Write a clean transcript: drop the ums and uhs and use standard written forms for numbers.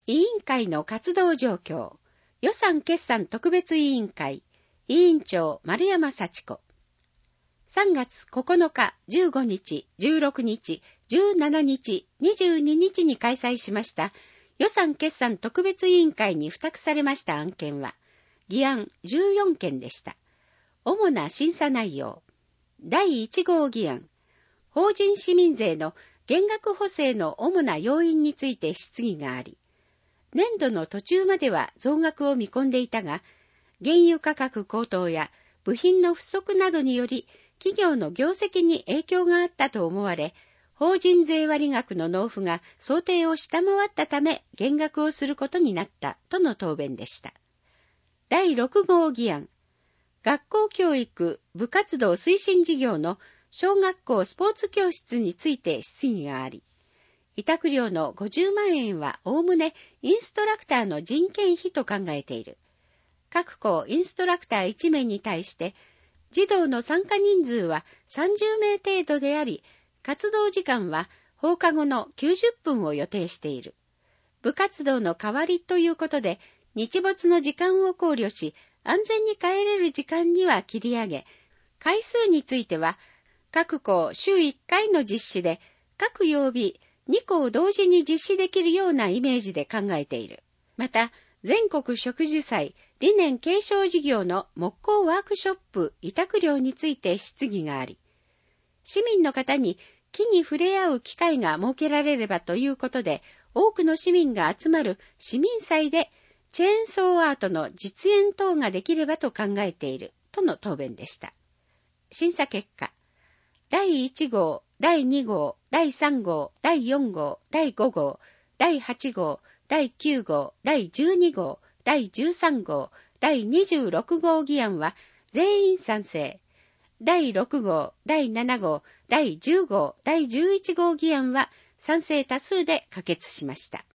委員会の活動状況、予算決算特別委員会、委員長丸山幸子。3月9日、15日、16日、17日、22日に開催しました予算決算特別委員会に付託されました案件は、議案14件でした。主な審査内容。第1号議案、法人市民税の減額補正の主な要因について質疑があり、年度の途中までは増額を見込んでいたが、原油価格高騰や部品の不足などにより、企業の業績に影響があったと思われ、法人税割額の納付が想定を下回ったため減額をすることになったとの答弁でした。第6号議案、学校教育部活動推進事業の小学校スポーツ教室について質疑があり、委託料の50万円はおおむねインストラクターの人件費と考えている。各校インストラクター1名に対して、児童の参加人数は30名程度であり、活動時間は放課後の90分を予定している。部活動の代わりということで、日没の時間を考慮し、安全に帰れる時間には切り上げ、回数については、各校週1回の実施で、各曜日2校同時に実施できるようなイメージで考えている。また、全国植樹祭理念継承事業の木工ワークショップ委託料について質疑があり、市民の方に木に触れ合う機会が設けられればということで、多くの市民が集まる市民祭でチェーンソーアートの実演等ができればと考えているとの答弁でした。審査結果、第1号、第2号、第3号、第4号、第5号、第8号、第9号、第12号、第13号、第26号議案は全員賛成。第6号、第7号、第10号、第11号議案は賛成多数で可決しました。